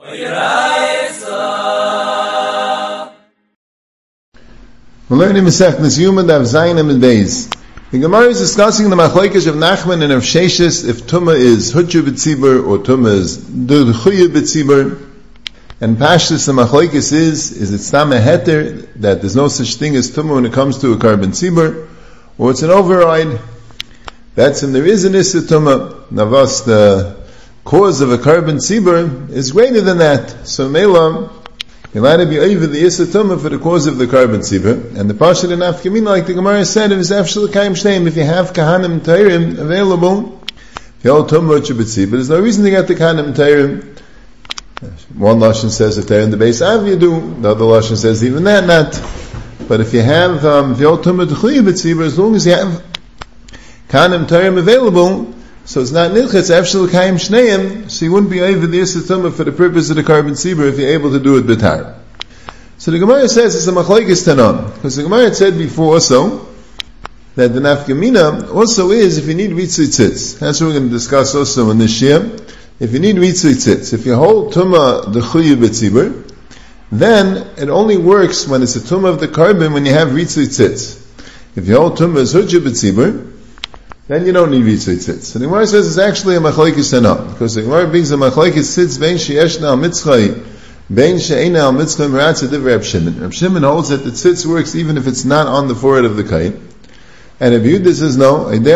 We're learning Masechtas Yuma Daf Zayin and Beis. The Gemara is discussing the machlokes of Nachman and of Sheshes if Tumah is Hutju B'tzibur or Tumah is Chuyu B'tzibur. And Pashtus the machlokes is it Stam a Heter that there's no such thing as Tumah when it comes to a carbon tzibur, or it's an override. That's when there is an Issa Tumah. Navas, the cause of a carbon tzibur is greater than that. So Mela, you're allowed to be over the Issa Tumah for the cause of the carbon tzibur. And the Pasha and Afkamina, like the Gemara said, it is Afshal Kaim Shneim. If you have Kahanim Teirim available, if you hold Tumah B'tzibur, there's no reason to get the Kahanim Teirim. One Lashon says that they're in the base Av you do, the other Lashon says even that not. But if you have, if you hold Tumah T'chuyi B'tzibur, as long as you have Kahanim Teirim available, so it's not Nilcha, it's Afshal Kaim Shneim, so you wouldn't be over the Issa Tumah for the purpose of the carbon tzibur if you're able to do it B'tar. So the Gemara says it's a machlokes Tanan, because the Gemara had said before also that the Nafkamina also is if you need Ritzui Tzitz. That's what we're going to discuss also in this year. If you need Ritzui Tzitz, if you hold Tumah the Chuyu B'tzibur, then it only works when it's a Tumah of the carbon when you have Ritzui Tzitz. If you hold Tumah as Hutju B'tzibur, then you don't need Ritzui Tzitz. So the Gemara says it's actually a machlokes Tanan, because the Gemara brings a machlokes Tzitz bein sheyeshna al mitzchay bein she'ena al mitzchay meratza divrei Reb Shimon. Reb Shimon holds that the tzitz works even if it's not on the forehead of the kain. And Reb Yehuda says no, only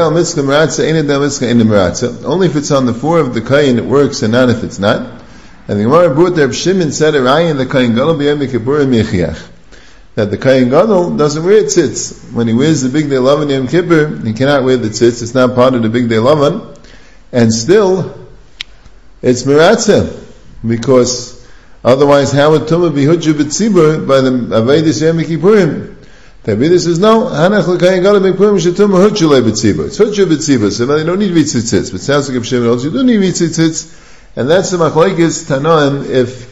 if it's on the forehead of the kain it works, and not if it's not. And the Gemara brought that Reb Shimon said a raya in the kain gadol b'yom kippurim yichiach, that the kain gadol doesn't wear tzitz. When he wears the big day lavan Yom Kippur, he cannot wear the tzitz. It's not part of the big day lavan, and still it's meratza, because otherwise how would tumah be hutju b'tzibur by the avodas Yom Kippurim? Tabitha says no. Hanach l'kayin gadol b'kpurim shetumah hutju le'b'tzibur. It's hutju b'tzibur, so you don't need ritzui tzitz. But it sounds like Reb Shimon holds you do need ritzui tzitz, and that's the machlokes Tanan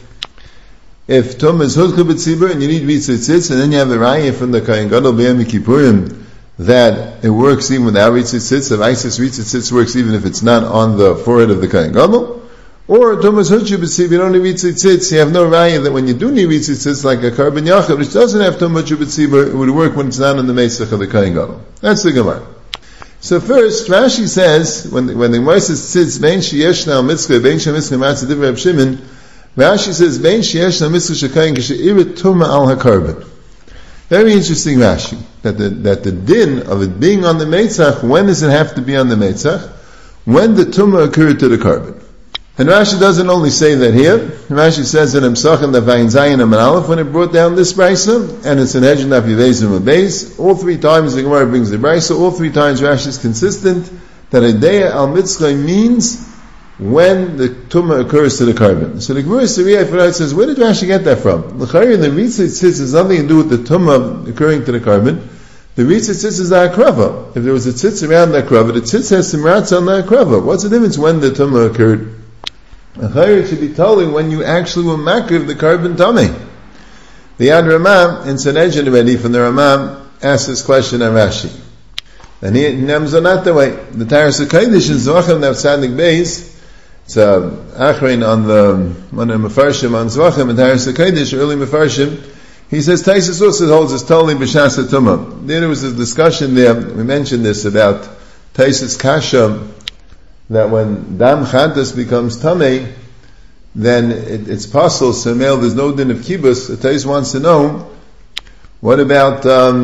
if tumah is hutju b'tzibur and you need ritzui tzitz, and then you have a raya from the kayin gadol b'yom Kippurim that it works even without ritzui tzitz. The Isis ritzui tzitz works even if it's not on the forehead of the kayin gadol. Or tumah is hutju b'tzibur, you don't need ritzui tzitz. You have no raya that when you do need ritzui tzitz, like a carbon yachid, which doesn't have tumah hutju b'tzibur, it would work when it's not on the meitzach of the kayin gadol. That's the Gemara. So first, Rashi says when the Gemara says tzitz bein sheyeshna al mitzchay bein shemitzchay matzah divrei Reb Shimon, Rashi says bein sheyeshna al mitzchay shekayin k'sheirit tumah al hakarbon. Very interesting Rashi that the din of it being on the meitzach, when does it have to be on the meitzach? When the tumah occurred to the carbon. And Rashi doesn't only say that here. Rashi says in Emsachim the Vayin Zayin and Aleph when it brought down this brisa, and it's in Hedjon Daf Yivezim and Beis. All three times the Gemara brings the brisa. All three times Rashi is consistent that Adeya al Mitzchay means when the tumah occurs to the carbon. So the Gemara Siriyah says, where did Rashi get that from? The Ritzui Tzitz has nothing to do with the tumah occurring to the carbon. The Ritzui Tzitz is the akrava. If there was a tzitz around the akrava, the tzitz has some rats on the akrava. What's the difference when the tumah occurred? It should be telling when you actually will makriv the carbon tummy. The Yad Ramah in Sanhedrin already from the Ramah asks this question on Rashi. And he names it not the way. The Taras HaKadosh in Zvachim Daf Tzadik Beis, it's Achrein on the one of Mefarshim on Zvachim and Taras HaKadosh, early Mefarshim. He says Taisus also holds us totally b'shas tumah. There was a discussion there. We mentioned this about Taisus Kasha, that when dam chantas becomes tamei, then it's possible. So male, there's no din of kibbutz. The Tais wants to know what about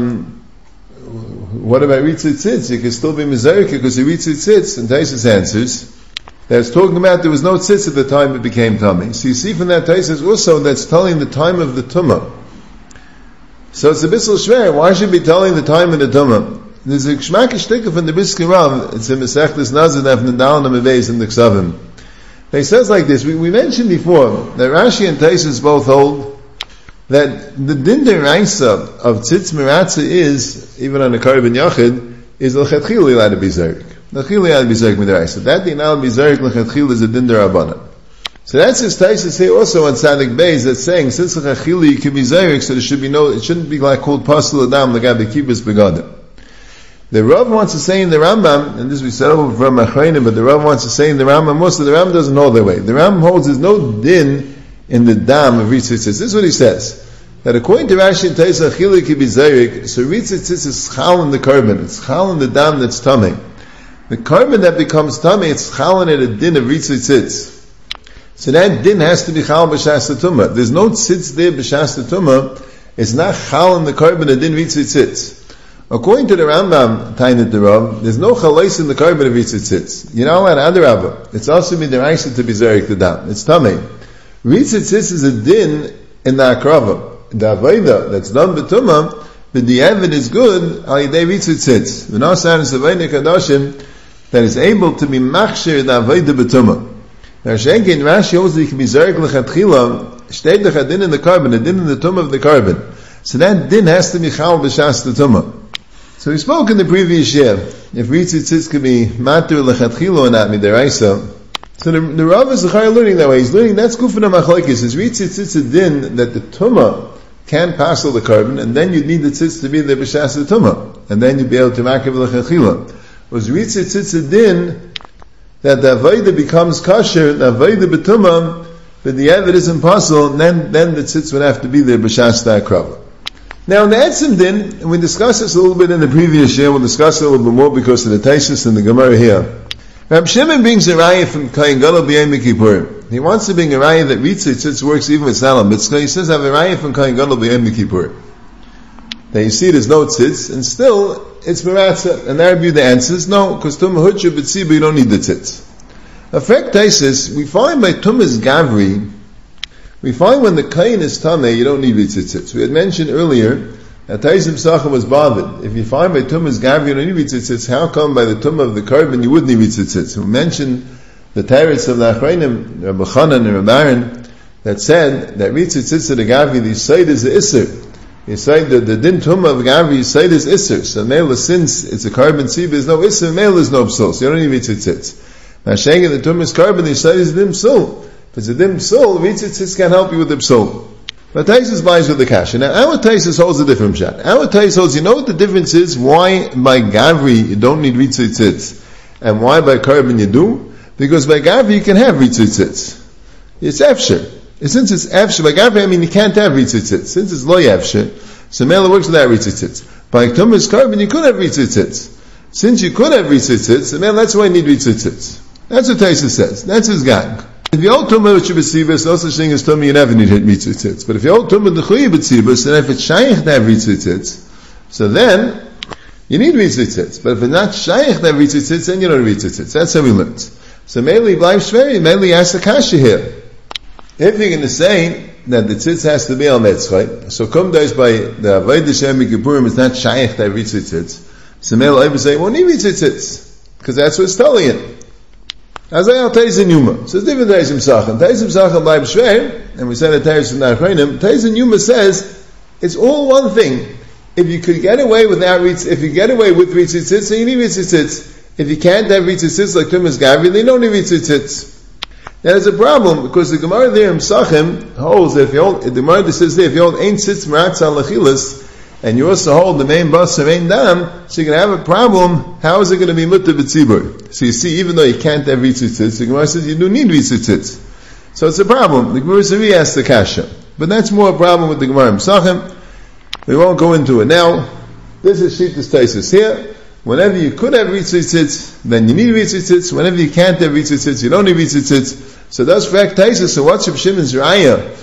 ritzui tzitz? You can still be mizarika because you ritzui tzitz. And Tais answers that it's talking about there was no tzitz at the time it became tamei. So you see from that Tais also that's telling the time of the tumah. So it's a bissel shver. Why should it be telling the time of the tumah? There's a Shmakish Tikka from the Brisker Rav. It's in Mesechtes Nazadaf Nadalan Ameveis in the Ksavim. He says like this. We mentioned before that Rashi and Taisus both hold that the din deraisa of tzitz meratza is, even on a carbon yachid, is l'chatchil allowed to be zarek. L'chatchil allowed to be zarek midaraisa. That din allowed to be zarek l'chatchil is a din derabanan. So that's his Taisus here also on Tzadik Beis that's saying since l'chatchil you can be zarek, so there should be no, it shouldn't be like called pasul adam l'gabe kibbutz begadim. The Rav wants to say in the Rambam, and this we said over from Achrayim, but the Rav wants to say in the Rambam, most of the Rambam doesn't hold that way. The Rambam holds there's no din in the dam of ritzitzitz. This is what he says. That according to Rashi and Taisa, Achila ki bizarik, so ritzitzitz is chal in the carbon. It's chal in the dam that's tummy. The carbon that becomes tummy, it's chal in a din of ritzitzitz. So that din has to be chal b'shas tumah. There's no tzitz there b'shas tumah. It's not chal in the carbon a din ritzitzitz. According to the Rambam, Tainat the Rav, there's no chalais in the carbon of ritzitzitz. You're not allowed adarabah. It's also midiraisa to be zarik the dam. It's tummy. Ritzitzitz is a din in the akrava. The avodah that's done b'tumah, but the evid is good al yidei ritzitzitz. V'nosan is avodah kadoshim that is able to be machshir the avodah b'tumah. Now Shenkin Rashi holds that he can be zarik l'chatchila, shtei the din in the carbon, a din in the tumah of the carbon. So that din has to be chal b'shas the tumah. So we spoke in the previous year, if ritzitzitz could be matur l'chatchila or not midiraisa. So the Rav is learning that way. He's learning that's kufin machlokes. Is ritzitzitz a din that the tumah can pass the carbon, and then you'd need the tzitz to be the b'shas the tumah, and then you'd be able to makiv l'chachila. Was ritzitzitz a din that the avodah becomes kosher, the avodah b'tumah, but the evid is impossible, and then the tzitz would have to be there b'shas the akrava. Now in the etzim din, and we discussed this a little bit in the previous year, we'll discuss it a little bit more because of the Taisus and the Gemara here. Rab Shimon brings a raya from Kohen Gadol b'Yom Kippur. He wants to bring a raya that ritzitzitz works even with salam mitzvah. He says, I have a raya from Kohen Gadol b'Yom Kippur. Now you see there's no tzitz, and still it's meratza. And there the answer is no, because tumah hutcha b'tziba you don't need the tzitz. Affect Taisus, we find by tumah's gavri, we find when the kain is tameh, you don't need ritzitzitz. We had mentioned earlier that Taisim Sachem was bothered. If you find by tumah's gavri you don't need ritzitzitz, how come by the tumah of the carbon you would need ritzitzitz? We mentioned the Teretz of the Achrayim, Rabbi Chanan and Rabbi Aaron, that said that ritzitzitz of the gavri, the Yisayid is the Isser. You say that the din tumah of gavri Yisayid is Isser. So mele, since it's a carbon tzib, there's no Isser, mele is no psul. So you don't need ritzitzitz. Now Shengen, the tumah's carbon, the Yisayid is dim psul. If it's a dim psul, ritzitzitz can help you with the psul. But Taisus buys with the kasha. Now our Taisus holds a different shot. Our Taisus holds, you know what the difference is? Why by gavri you don't need ritzitzitz, and why by carbon you do? Because by gavri you can have ritzitzitz. It's efsher. Since it's efsher, by gavri I mean you can't have ritzitzitz. Since it's lo efsher, so mele works without ritzitzitz. By tumah's carbon you could have ritzitzitz. Since you could have ritzitzitz, so mele that's why you need ritzitzitz. That's what Taisus says. That's his gang. If you hold tumah which b'tzibas, no such thing as tumah, you never need ritzitzitz. But if you hold tumah d'chuyi b'tzibas, then if it's shaykh to have ritzitzitz, so then you need ritzitzitz. But if it's not shaykh to have ritzitzitz, then you don't need ritzitzitz. That's how we learned. So mainly b'layv shveri, mainly ask the kasha here. If you're going to say that the tzitz has to be al metzchay, so come days by the avodah shem kippurim, it's not shaykh to have ritzitzitz. So mainly I say, well, need ritzitzitz, because that's what it's telling you. As I Taisin Yuma. So it's different Taisim Sachem. Taisim Sachem Leib Shver, and we said that Taisim Nachreinim, Taisin Yuma says, it's all one thing. If you could get away without if you get away with ritzitzitz, then you need ritzitzitz. If you can't have ritzitzitz like Tumas Gavri, then you don't need ritzitzitz. There's a problem, because the Gemara there in Sachem holds that if you hold, the Gemara says there, if you hold Ein Sitz Meratz Al Lechilas, and you also hold the main bus of Ein Dam, so you're going to have a problem. How is it going to be mutter b'tzibur? So you see, even though you can't have ritzitzitz, the Gemara says you do need ritzitzitz. So it's a problem. The Gemara says we ask the kasha. But that's more a problem with the Gemara in Sachem. We won't go into it now. This is Shittas Taisus here. Whenever you could have ritzitzitz, then you need ritzitzitz. Whenever you can't have ritzitzitz, you don't need ritzitzitz. So that's fact Taisus. So what's Reb Shimon's raya?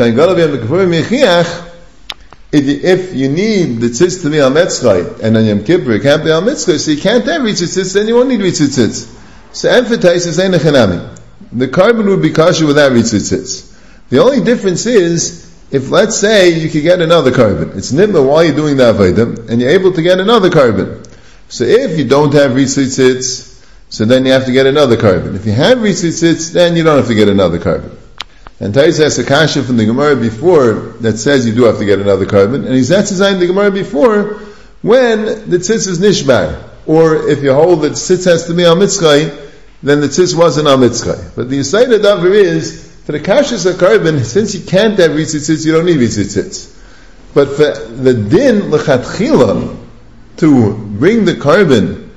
If you need the tzitz to be al metzchay, and on Yom Kippur it can't be al metzchay, so you can't have ritzitzitz, then you won't need ritzitzitz. So emphasize ain't a chanami. The carbon would be kosher without ritzitzitz. The only difference is, if let's say you could get another carbon, it's nimba while you're doing the avodah, and you're able to get another carbon. So if you don't have ritzitzitz, so then you have to get another carbon. If you have ritzitzitz, then you don't have to get another carbon. And Tais has a kasha from the Gemara before that says you do have to get another carbon, and he's designed the Gemara before when the tzitz is nishbar, or if you hold that tzitz has to be al mitzchay, then the tzitz wasn't al mitzchay. But the Yisayid Adavar is, for the kashas of carbon, since you can't have ritzitzitz, you don't need ritzitzitz. But for the din l'chatchila, to bring the carbon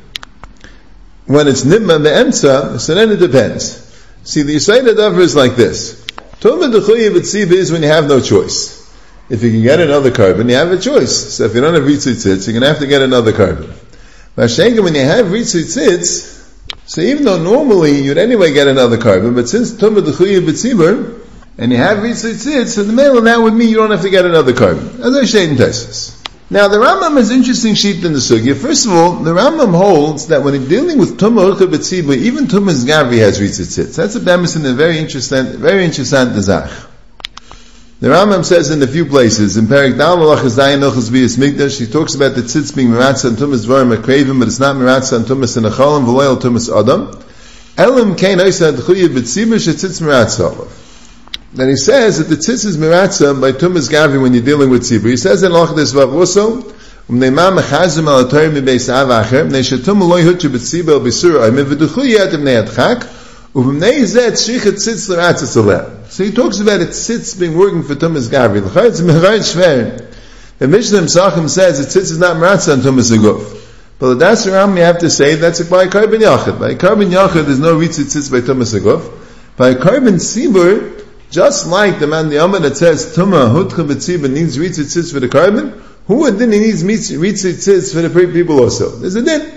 when it's nibma the emsa, so then it depends. See, the Yisayid Adavar is like this. Tumah D'chuya B'tziba is when you have no choice. If you can get another carbon, you have a choice. So if you don't have Ritzui Tzitz, you're going to have to get another carbon. Mashenka, when you have Ritzui Tzitz, so even though normally you'd anyway get another carbon, but since Tumah D'chuya B'tziba, and you have Ritzui Tzitz, so the male that would mean you don't have to get another carbon. As I said in Tosfos. Now the Rambam has interesting sheet in the sugya. First of all, the Rambam holds that when you're dealing with Tumah D'chuya B'tziba, even Tumah Zgavi has Ritzui Tzitz. That's a premise in a very interesting Zach. The Rambam says in a few places, in Perek Dal Malachas Dayan Ilchos Biyas Mikdash, he talks about the tzitz being Miratza and Tumas Dvarim Akravim, but it's not Miratza and Tumas and Achalim, V'loyal Tumas Adam. Elim Kain Oisa D'chuya B'tziba Shetzitz Miratza Olav. Then he says that the tzitz is Miratza by Tumas Gavi when you're dealing with tzibur. He says in Lachdas Vav also, Umneimah Mechazim Al Atorim Mibeis Av Acher, Mnei Shetum Eloi Hutchu B'tziba El B'sur Oimim V'duchuya Adim Nei Adchak, Uv'mnei Zet Shichat Tzitz L'Ratza Tzaleh. So he talks about it tzitz being working for Tumas Gavi. It's Mechayit Shver. The Mishnah Sachim says that tzitz is not Miratza on Tumas Aguf. But that's around you have to say that's by a carbon Yachid. By a carbon Yachid there's no Ritzui Tzitz by Tumas Aguf. By a carbon Tzibur, just like the man the Amar that says Tumah Hutcha B'Tzibur needs Ritzui Tzitz for the carbon, who then he needs Ritzui Tzitz for the people also. There's a din.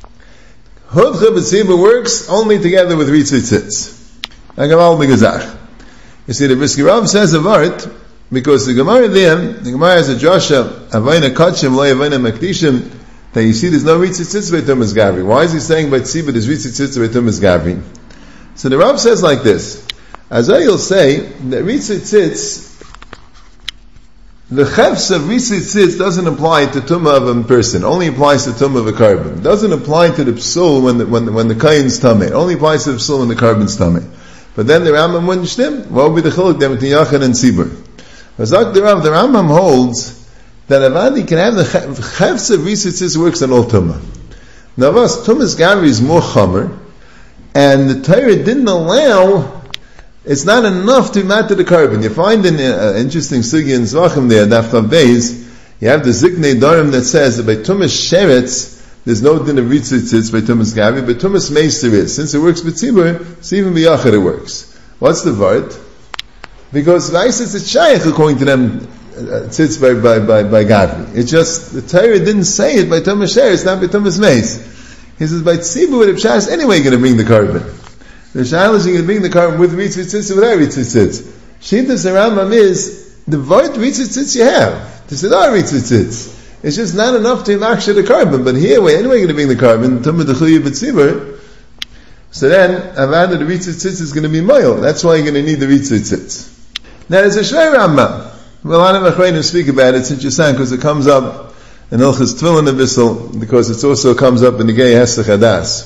Hutcha B'Tzibur works only together with Ritzui Tzitz. Agaval Begazach. You see, the Brisker Rav says of art, because the Gemara has a drasha, Avayna Kachim, Lo Avayna Makdishim, that you see there's no Ritzui Tzitz by Tumas Gavi. Why is he saying by Tzibur there's Ritzui Tzitz by Tumas Gavi? So the Rav says like this, as I will say, that Ritzui Tzitz, the chefs of Ritzui Tzitz doesn't apply to Tumah of a person, only applies to Tumah of a carbon. It doesn't apply to the Psul when the Kain's Tameh. It only applies to the Psul when the carbon's Tameh. But then the Rambam wouldn't shtim. What would be the chiluk there between Yachid and Tzibur? The Rambam holds that Avadi can have the chefs of Ritzui Tzitz works on all Tumah. Now, Tumas Gavi is more chamer, and the Torah didn't allow. It's not enough to matter the carbon. You find an interesting sugya in Zvachim there, Daf Tav Beis. You have the Ziknei Darim that says that by Tumas Sheretz there's no din of Ritzui Tzitz by Tumas Gavi, but Tumas Meister is. Since it works with Tzibur, so even B'Yachid it works. What's the vart? Because Vaisis it's Shaykh according to them, Tzitz by Gavi. It's just, the Torah didn't say it by Tumas Sher, it's not by Tumas Meis. He says by Tzibur with Pshas anyway going to bring the carbon. The Shaykh is going to bring the carbon with Ritzui Tzitz or without Ritzui Tzitz. Shittas Rambam is, the vart Ritzui Tzitz you have. To say, no Ritzui Tzitz. It's just not enough to maksha the carbon, but here we're anyway going to bring the carbon, Tumah D'chuya B'Tzibur. So then, Avada the Ritzui Tzitz is going to be moil. That's why you're going to need the Ritzui Tzitz. Now there's a Shrei Rambam. Well, a lot of Achreinim speak about it. It's interesting because it comes up in Ilchas Tefillin Abyssal, because it also comes up in the Gei Hesach Hadas.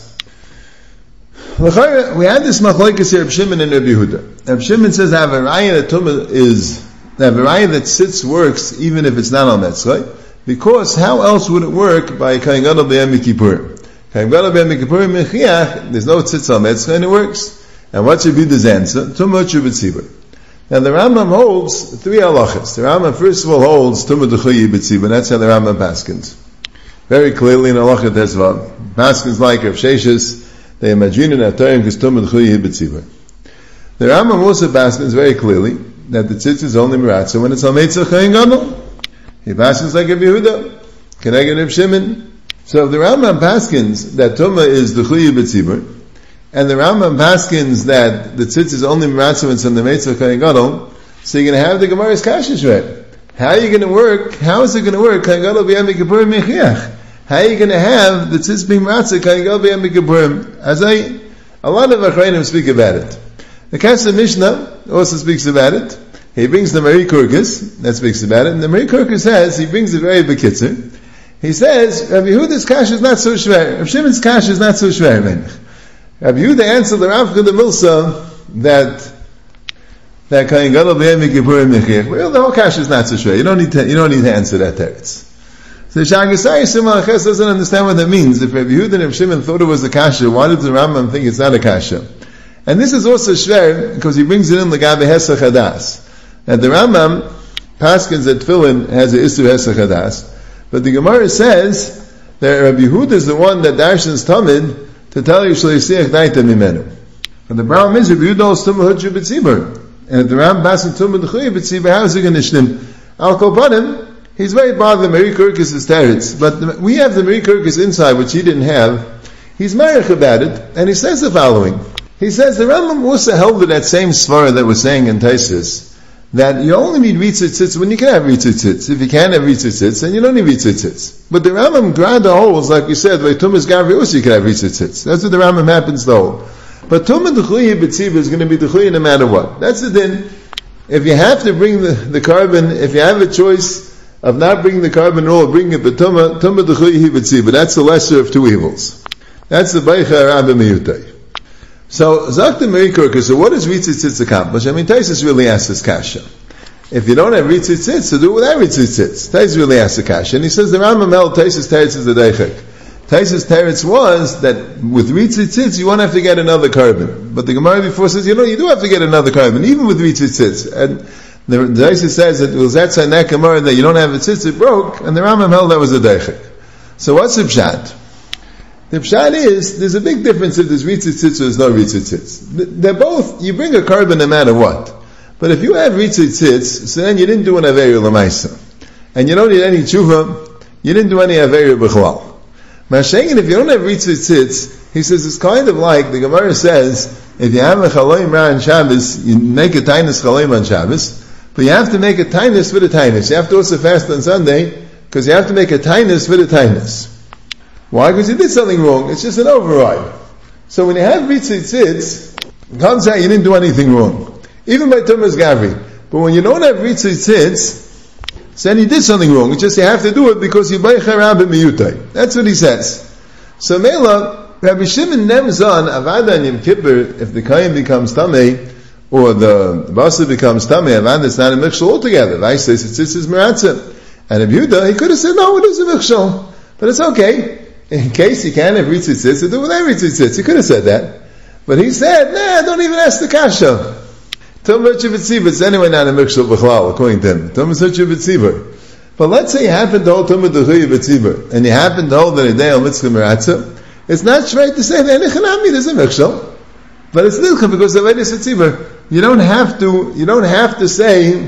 We had this machlokes here, Reb Shimon and Reb Yehuda. Reb Shimon says that Avaraya that sits works even if it's not on Metzray. Because how else would it work by Kain Gadol B'Yom Kippur? Kain Gadol B'Yom Kippur Mechiach, there's no tzitz on Metzray and it works. And what should be the answer? Tumah B'Tzibur. Now the Rambam holds three halachas. The Rambam first of all holds Tumah D'chuya B'Tzibur. That's how the Rambam paskins. Very clearly in Halacha Tesvav. Paskins like Rav Sheshes, they imagine in Atarim because Tumah D'chuya B'Tzibur. The Rambam also paskins very clearly that the tzitz is only Miratza when it's on Meitzah Kain Gadol. He paskins like Reb Yehuda, Keneged Reb Shimon. So if the Rambam paskins that Tumah is D'chuya B'Tzibur, and the Rambam paskins that the tzitz is only Miratza when it's on the Meitzah Kain Gadol, so you're going to have the Gemara's Kashish right. How are you going to work? How is it going to work? Kain Gadol B'Yom Kippur Mechiach. How are you going to have the tzitz being Miratza Kain Gadol B'Yom Kippur? A lot of Achreinim speak about it. The Kesef Mishnah also speaks about it. He brings the Mari Kurkus that speaks about it, and the Mari Kurkus says, he brings it very bekitzer. He says, Rabbi Yehuda's kash is not so shver. Rabbi Shimon's kash is not so shver. Rabbi Yehuda answered the Rav Chida Milsa that Kain Gadol B'Yom Kippur Mechiach. Well, the whole kash is not so shver. You don't need to answer that teretz. So Shagasai Simon Ches doesn't understand what that means. If Rabbi Yehuda and Rabbi Shimon thought it was a kasha, why did the Rambam think it's not a kasha? And this is also shver because he brings it in L'gabe Hesach Hadas. And the Rambam paskins that Tefillin has a Isur Hesach Hadas, but the Gemara says that Rabbi Yehuda is the one that darshans Tamid to tell you Shleisiach Daita Mimenu. But the problem is Rabbi Yehuda holds Tumah Hutchu B'Tzibur, And if the Ram passes Tumah D'chuya B'tziba, how is it going to shlim? Al Kol Panim, he's very bothered the Meri Kirkus' teretz, but we have the Meri Kirkus inside, which he didn't have. He's marich about it, and he says the following. He says the Rambam also held to that same svara that we're saying in Taisus, that you only need ritzitzitz when you can have ritzitzitz. If you can't have ritzitzitz, then you don't need ritzitzitz. But the Rambam grada holds, like we said, by Tumas Gavri also you can have ritzitzitz. That's what the Rambam happens to hold. But Tumah D'chuya B'tziba is going to be D'chuya no matter what. That's the din. If you have to bring the carbon, if you have a choice of not bringing the carbon at all, bring it, but Tumah D'chuya B'tziba, that's the lesser of two evils. That's the Beicha Rabbi Miyutai. So, Zakta Meri Kirkus, so what does ritzitzitz accomplish? I mean, Taisus really asks this kasha. If you don't have ritzitzitz, so do it without ritzitzitz. Taisus really asks the kasha. And he says, the Rambam held Taisus teretz is the deichek. Taisus teretz was that with ritzitzitz, you won't have to get another carbon. But the Gemara before says, you do have to get another carbon, even with ritzitzitz. And the Taisus says that it was that Gemara that you don't have ritzitzitz, it broke, and the Rambam held that was the deichek. So what's the pshat? The pshat is, there's a big difference if there's ritzitzitz or there's no ritzitzitz. They're both, you bring a carbon no matter what. But if you have ritzitzitz, so then you didn't do an aveir l'maisa. And you don't need any tshuva, you didn't do any aveir b'chalal. Mashengen, if you don't have ritzitzitz, he says it's kind of like, the Gemara says, if you have a chaloim ra on Shabbos, you make a tainus chaloim on Shabbos, but you have to make a tainus with a tainus. You have to also fast on Sunday, because you have to make a tainus with a tainus. Why? Because you did something wrong. It's just an override. So when you have ritzitzitz, it comes out you didn't do anything wrong. Even by Tumas Gavri. But when you don't have ritzitzitz, then you did something wrong. It's just you have to do it because you beicha Rabbi Miyutai. That's what he says. So Mela, Rabbi Shimon Nemzan, Avada and Yom Kippur, if the Kayin becomes Tameh, or the Basa becomes Tameh, Avada is not a Mikshel altogether. Right? Says it's is Meratzah. And Rabbi Yehuda, he could have said, no, it is a Mikshel. But it's okay. In case you can't have ritzitzitz, so do without ritzitzitz. He could have said that. But he said, don't even ask the kasha. Tumah D'chuya it's anyway not a mikshel b'chlal, according to him. Tumah D'chuya. But let's say you happen to hold Tumah D'chuya, and you happen to hold that a day al mitzvah meratzah, it's not straight to say that there's a mikshel. But it's nilcha because of Eidus Tzibur. You don't have to say,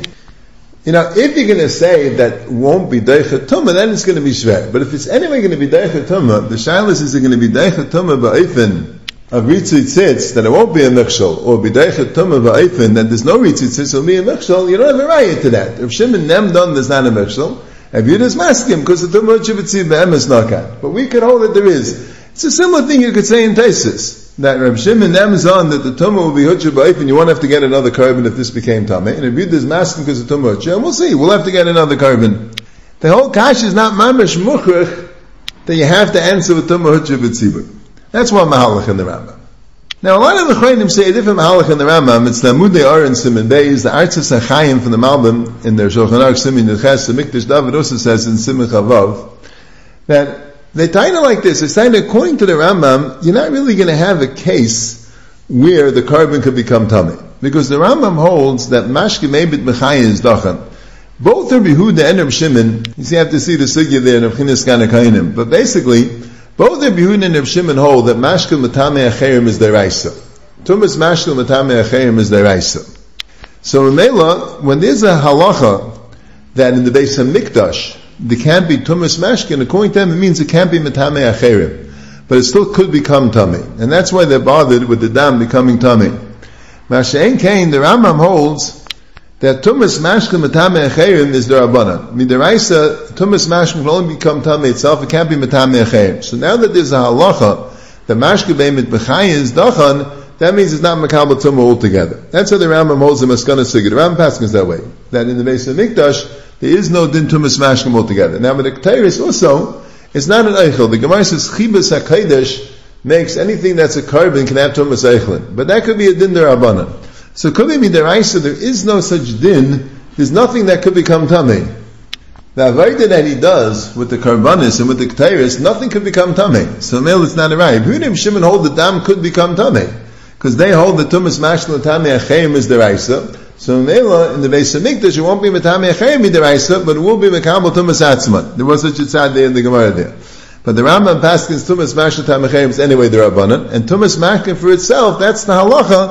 if you're going to say that won't be Deicha Tumah, then it's going to be Shver. But if it's anyway going to be Deicha Tumah, the Shailas is going to be Deicha Tumah ba'ifin of Ritzitzitz, that it won't be a Mechshel, or be Deicha Tumah ba'ifin, that there's no Ritzitzitz, it'll be a Mechshel, you don't have a raya to that. If Shimon Nemdon, there's not a Mechshel. If you just mask him, because the Tumah D'chuya be'emes nakat. But we can hold that there is. It's a similar thing you could say in Taisus. That Reb Shimon Nemzon, that the Tumah will be Hutcha ba'if, and you won't have to get another carbon if this became Tameh. And if you there's masking because of Tumah Hutcha, and we'll see, we'll have to get another carbon. The whole kash is not mamish mukhrich that you have to answer with Tumah Hutcha b'tzibur. That's one mahalach in the Rambam. Now a lot of the Chayim say a different mahalach in the Rambam. It's the Amudei Or and Siman Beis, the Artzas HaChaim from the Malbim, in their Shulchan Aruch Siman Neches, the Mikdash David also says in Siman Chavav, that they tie it like this. It's tied according to the Rambam, you're not really going to have a case where the carbon could become tamei, because the Rambam holds that mashke meibit mechaya is dachan. Both Rabbi Yehuda and Rabbi Shimon, you have to see the sugya there in Avchinas Gana Kainim, but basically, both Rabbi Yehuda and Rabbi Shimon hold that mashke matame acherim is deraisa. Tumas mashke matame acherim is deraisa. So in Mela, when there's a halacha that in the Beis HaMikdash there can't be tumas mashkin, according to them it means it can't be metame acherim, but it still could become tamei, and that's why they're bothered with the dam becoming tamei. Mashein Kain, the Rambam holds that tumas mashkin metame acherim is the Rabbanan. Midaraisa, tumas mashkin can only become tamei itself; it can't be metame acherim. So now that there's a halacha that mashkin beimit b'chaya is dachan, that means it's not makabel tumah altogether. That's how the Rambam holds the maskana sigid. The Rambam passes that way, that in the Beis HaMikdash there is no din tumas mashkim altogether. Now, with the Ketairis also, it's not an eichel. The Gemara says chibas hakodesh makes anything that's a carbon can have tumas eichlin, but that could be a din derabanan. So could be midaraisa. There is no such din. There's nothing that could become tamei. The avodah that he does with the karbanis and with the Ketairis, nothing could become tamei. So male, it's not a right. Yehuda and Shimon hold the dam could become tamei, because they hold the tumas mashkim tamei acheim is deraisa. So in the Beis HaMikdash, it won't be Metame Acherim Midaraisa, but it will be Mekabel Tumas Atzman. There was such a tzad there in the Gemara there. But the Rambam paskins Tumas Mashkin Tam Acherim is anyway the Rabbanan, and Tumas Mashkin for itself, that's the halacha.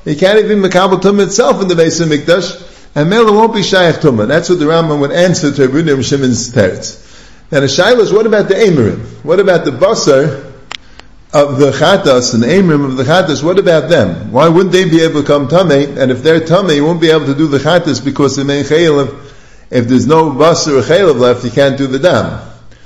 he can't even Makabal Tumah itself in the Beis HaMikdash, and Mela won't be Shaykh Tumah. That's what the Rambam would answer to Rabbi Yehuda Shimon's teretz. And the Shaila is, what about the Eimerim? What about the Basar of the Chatas and the Eimerim of the Chatas? What about them? Why wouldn't they be able to come Tameh? And if they're Tameh, you won't be able to do the Chatas because the main Chaylev, if there's no Basar or Chaylev left, you can't do the Dam.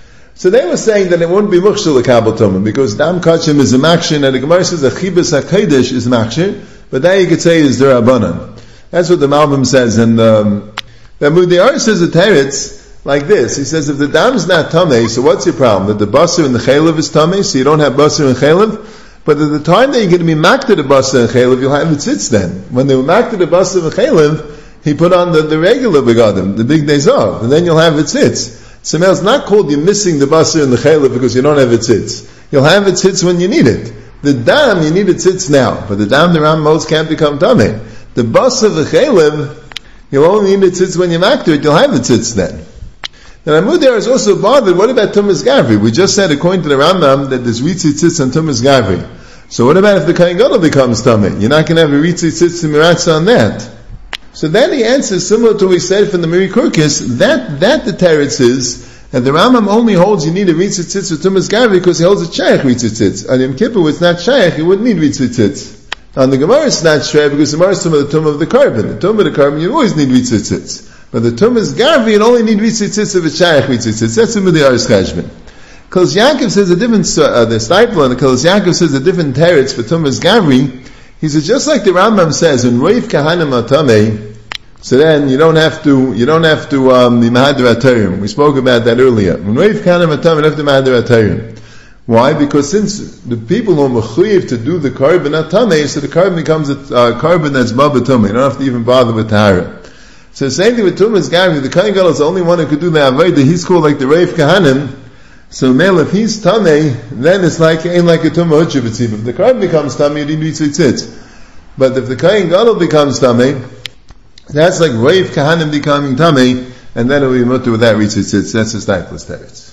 So they were saying that it wouldn't be Mukhshel the Kabal Tumah because Dam Kachim is a Makshin, and the Gemara says that Chibas HaKadosh is Makshin, but that you could say is Derabanan. That's what the Malbim says, and the Mudiyar says the teretz like this. He says, if the dam is not tamei, so what's your problem? That the basar and the chaylev is tamei, so you don't have basar and chaylev? But at the time that you're going to be makta the basar and chaylev, you'll have the tzitz then. When they were makta the basar and chaylev, he put on the regular begadim, the big days off, and then you'll have the tzitz. So now it's not called you're missing the basar and the chaylev because you don't have the tzitz. You'll have the tzitz when you need it. The dam, you need a tzitz now, but the dam, the ram most can't become tamei. The basar and the chaylev, you'll only need the tzitz when you makta it, you'll have the tzitz then. Now, Amudiyar is also bothered, what about Tumas Gavri? We just said, according to the Rambam, that there's Ritzi Tzitz on Tumas Gavri. So what about if the Kohen Gadol becomes Tameh? You're not going to have a Ritzi Tzitz and Miratza on that. So then he answers, similar to what we said from the Miri Kurkis, that the teretz is, and the Rambam only holds you need a Ritzi Tzitz with Tumas Gavri because he holds a Shaykh Ritzi Tzitz. On Yom Kippur, it's not Shaykh, you wouldn't need Ritzi Tzitz. On the Gemara, it's not Shaykh because the Gemara is the Tumah of the carbon. The Tumah of the carbon, you always need Ritzi Tzitz. But the Tumas Gavri, you only need Ritzi Tzitz of a Shaykh Ritzi Tzitz. That's the Mudiyar's Cheshbon. Kolos Yaakov says a different, the Steipler and the Kolos Yaakov says a different teretz for Tumas Gavri. He says, just like the Rambam says, in Roiv Kahanim Atameh, so then you don't have to be Mahadar Atayim. We spoke about that earlier. In Roiv Kahanim Atameh, you have to Mahadar Atayim. Why? Because since the people who are mechuyev to do the carbon Atameh, so the carbon becomes a carbon that's Baba Tumah. You don't have to even bother with Tahara. So the same thing with Tumas Gavri, the Kohen Gadol is the only one who could do the Avodah, he's called like the Reiv Kahanim. So male, if he's Tameh, then it's ain't like a Tumah Hutchivitziv. If the carbon becomes Tameh, you need Ritzitzitz. But if the Kohen Gadol becomes Tameh, that's like Reiv Kahanim becoming Tameh, and then it will be mutter without Ritzitzitz. That's the Steipler's teretz.